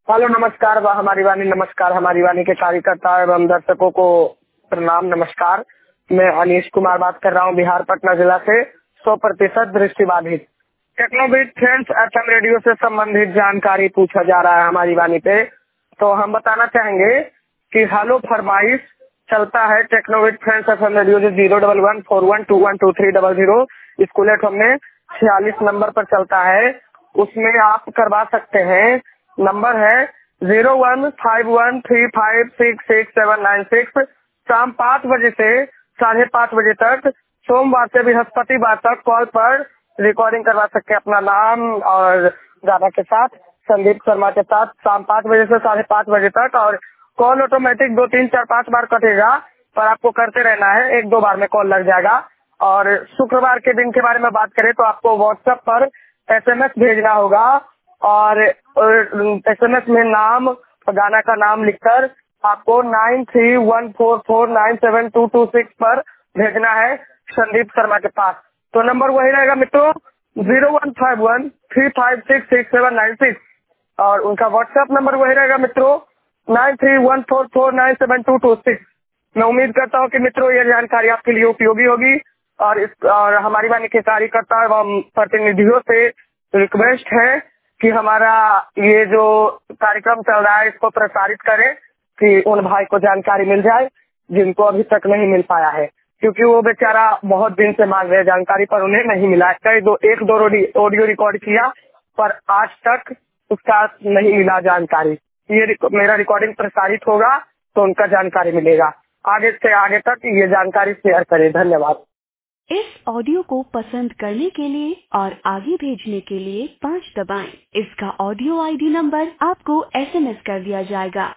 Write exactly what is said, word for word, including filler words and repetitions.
Hello नमस्कार व हमारी वाणी नमस्कार। हमारी वाणी के कार्यकर्ता एवं दर्शकों को प्रणाम नमस्कार। मैं अनीश कुमार बात कर रहा हूँ बिहार पटना जिला से, सौ प्रतिशत दृष्टिबाधित। टेक्नोबिट फ्रेंड्स एफएम रेडियो से संबंधित जानकारी पूछा जा रहा है हमारी वाणी पे। तो हम बताना चाहेंगे कि हेलो फरमाइश चलता है टेक्नोबिट फ्रेंड्स एफएम रेडियो जो zero double one four one two one two three double zero school FM में छियालीस नंबर पर चलता है। उसमें आप करवा सकते हैं। नंबर है zero one five one three five six six seven nine six. शाम पाँच बजे से साढ़े पाँच बजे तक, सोमवार से बृहस्पतिवार तक कॉल पर रिकॉर्डिंग करवा सकते हैं अपना नाम और गाना के साथ, संदीप शर्मा के साथ, शाम पाँच बजे से साढ़े पाँच बजे तक। और कॉल ऑटोमेटिक दो तीन चार पाँच बार कटेगा, पर आपको करते रहना है, एक दो बार में कॉल लग जाएगा। और शुक्रवार के दिन के बारे में बात करें तो आपको व्हाट्सएप पर एसएमएस भेजना होगा और एसएमएस में नाम और गाना का नाम लिखकर आपको nine three one four four nine seven two two six पर भेजना है संदीप शर्मा के पास। तो नंबर वही रहेगा मित्रों, zero one five one three five six six seven nine six. और उनका व्हाट्सएप नंबर वही रहेगा मित्रों, nine three one four four nine seven two two six. मैं उम्मीद करता हूँ कि मित्रों ये जानकारी आपके लिए उपयोगी होगी। और इस और हमारी वाणी के कार्यकर्ता एवं प्रतिनिधियों से रिक्वेस्ट है कि हमारा ये जो कार्यक्रम चल रहा है इसको प्रसारित करें कि उन भाई को जानकारी मिल जाए जिनको अभी तक नहीं मिल पाया है, क्योंकि वो बेचारा बहुत दिन से मांग रहे हैं जानकारी पर उन्हें नहीं मिला। कई दो एक दो ऑडियो रिकॉर्ड किया पर आज तक उसका नहीं मिला जानकारी। ये रिक, मेरा रिकॉर्डिंग प्रसारित होगा तो उनका जानकारी मिलेगा। आगे से आगे तक ये जानकारी शेयर करें। धन्यवाद। इस ऑडियो को पसंद करने के लिए और आगे भेजने के लिए पाँच दबाएं। इसका ऑडियो आईडी नंबर आपको एसएमएस कर दिया जाएगा।